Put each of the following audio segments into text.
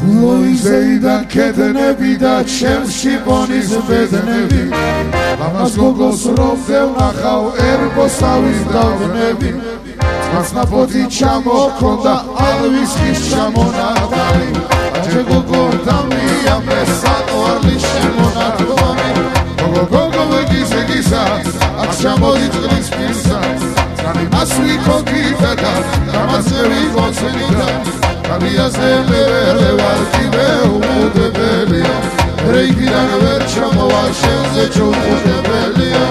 ლოიზეიდან კედნები და ჩემში ბონის ბედნები ამას გოგოს რომზე ვნახავ ერბოსავის დავნები მასნაფოთი ჩამოქონდა ალვისის ჩამონათალი აჯე გოგო დამია მესატვალი შემონათვალი გოგო გოგო ვეგიზეგისა აქ ჩამოდი წყლის პირსა წყალი მასვი ქოგითა და დამასევი გოცენიდა Kaviase mevele varkive umudebelia Reikidan ver çamova şenze çok udebelia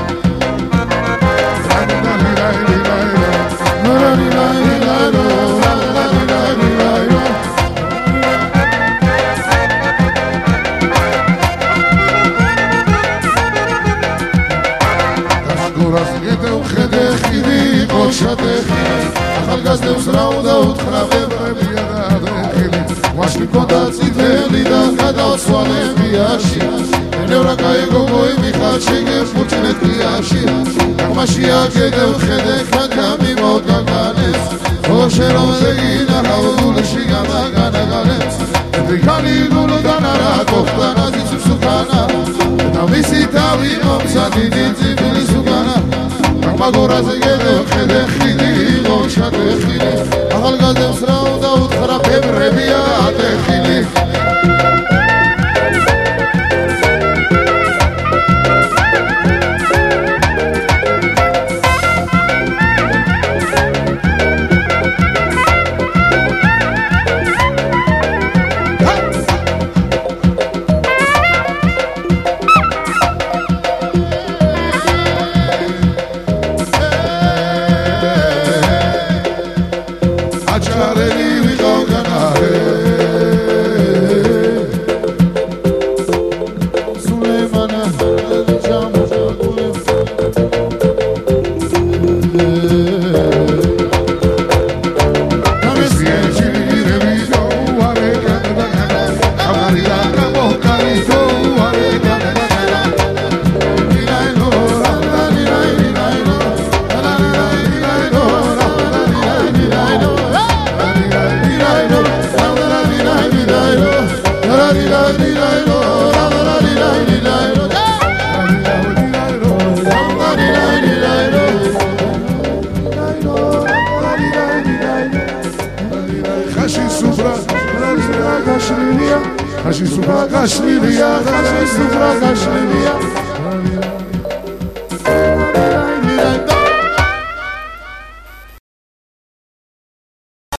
Taşkuras gede uxede xidi qoşade xidi ახალგაზრდებს რა უნდა უთხრა ვებრებია და ადრეხილი ვაში მქონდა წითელი და გადავცვალებიაში ნევრა კაი გოგოი მიხარ შეგეფურჩნეთ ღიაში აღმაშია გედევ ხედე ხაგამი მოგაგანეს ოშე რომ ზეგინახავ გულში გამაგანაგანეს ეთრიქალი გულიდან არა გოხდა ნაზის სუკანა და მისი თავი მომსადი ძიძილის უკანა მაგორაზე გედევ ხედე ხიდი შადეხილი ახალგაზრდებს რა უნდა უთხრა ფებრებია ადეხილი Kashi supra gashliya